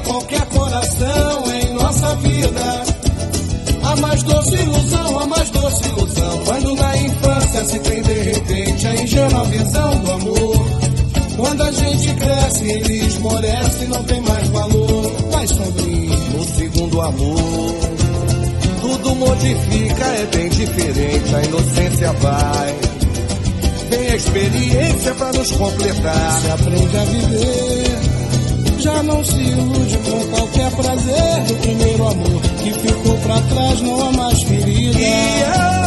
qualquer coração em nossa vida. A mais doce ilusão, a mais doce ilusão, quando na infância se tem de repente a ingênua visão do amor. Quando a gente cresce, ele esmorece e não tem mais valor. Vai sombrio no segundo amor, tudo modifica, é bem diferente, a inocência vai. Tem a experiência pra nos completar. Se aprende a viver, já não se ilude com qualquer prazer do primeiro amor que ficou pra trás, não há mais ferida. E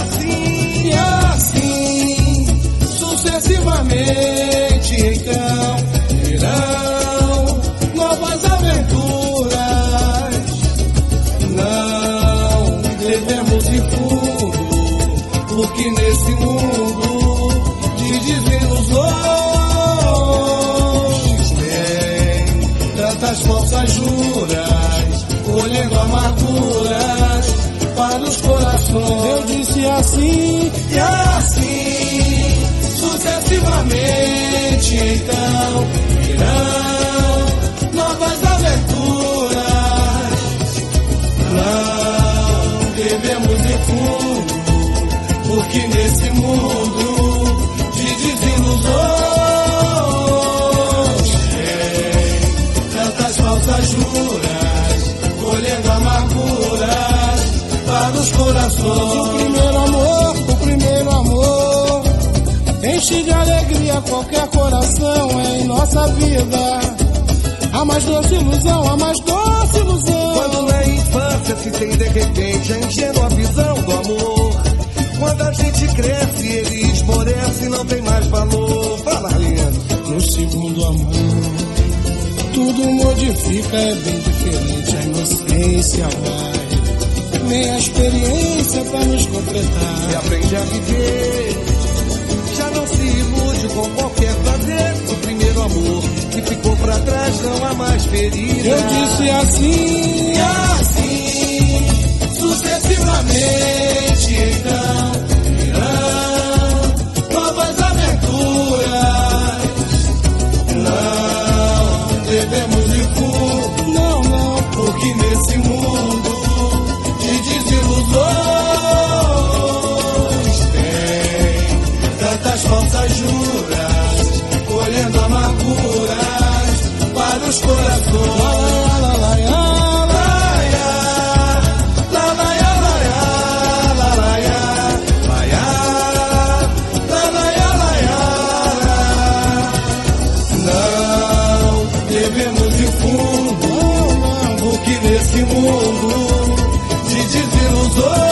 assim, sucessivamente, então, virão novas aventuras. Não devemos ir fundo, porque nesse mundo de desilusões tem tantas falsas juras, colhendo amarguras para os corações. Eu disse assim, e assim, sucessivamente, então, virão novas aventuras. Não devemos ir fundo, porque nesse mundo de desilusões tem tantas falsas juras, colhendo amarguras para os corações. O primeiro amor enche de alegria qualquer coração em nossa vida. A mais doce ilusão, a mais doce ilusão, quando na infância se tem de repente a ingênua visão do amor. Quando a gente cresce, ele esmorece e não tem mais valor. Fala, Liano. No segundo amor, tudo modifica, é bem diferente, a inocência vai. Nem a experiência pra nos completar. E aprende a viver, já não se ilude com qualquer prazer do primeiro amor que ficou pra trás, não há mais ferida. Eu disse assim, assim, sucessivamente, então, virão novas aventuras. Não devemos ir fundo, não, porque nesse mundo de desilusões tem tantas falsas juras, colhendo amarguras para os corações. Devemos ir fundo, porque nesse mundo de desilusões